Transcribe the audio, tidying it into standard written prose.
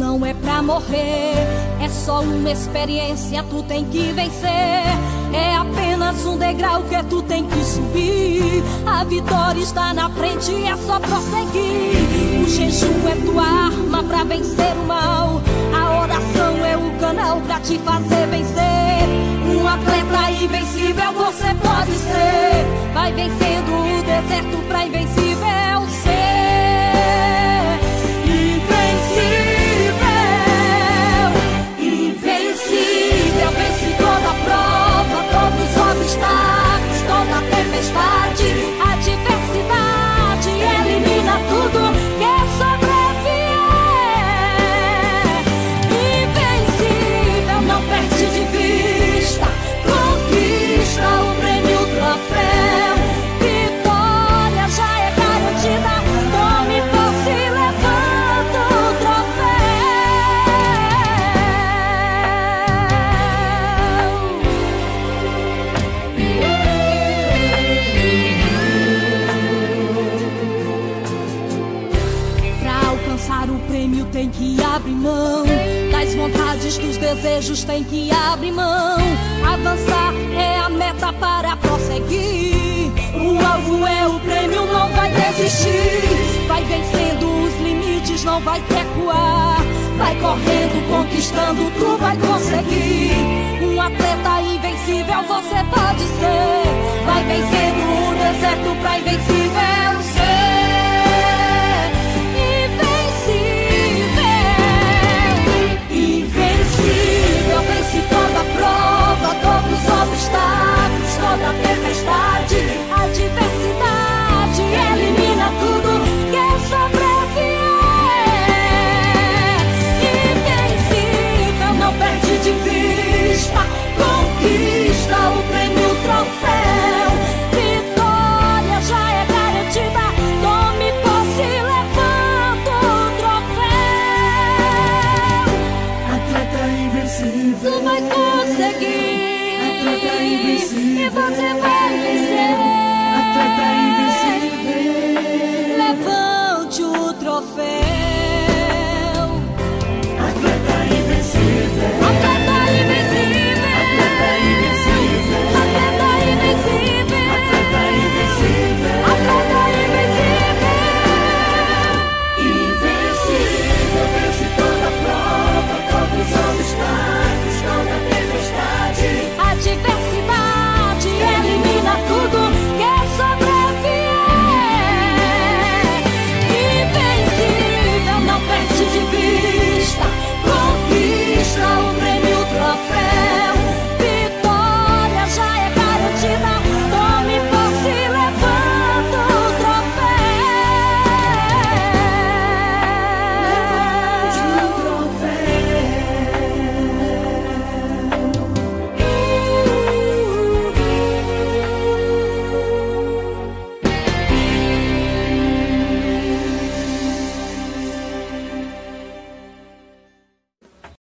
não é pra morrer, é só uma experiência, tu tem que vencer. É apenas um degrau que tu tem que subir. A vitória está na frente, é só prosseguir. O jejum é tua arma pra vencer o mal. A oração é o canal pra te fazer vencer. Um atleta invencível você pode ser. Vai vencendo o deserto pra invencível ser. Invencível, vence toda prova, todos os obstáculos, toda tempestade, adversidade, elimina tudo que sobreviver. Invencível, não perde de vista, conquista o prêmio, o troféu. Vitória já é garantida, tome posse e levanta o o prêmio tem que abrir mão das vontades, dos desejos, tem que abrir mão. Avançar é a meta para prosseguir. O alvo é o prêmio, não vai desistir. Vai vencendo os limites, não vai recuar. Vai correndo, conquistando, tu vai conseguir. Um atleta invencível você pode ser. Vai vencendo o deserto pra invencível ser. Vence toda prova, todos os obstáculos, toda tempestade, adversidade, elimina tudo que sobreviver. Invencível, não perde de vista, conquista o prêmio, o troféu. Vitória já é garantida, tome posse e levanta o troféu. Atleta invencível, tu vai conseguir, atleta invencível, e você vai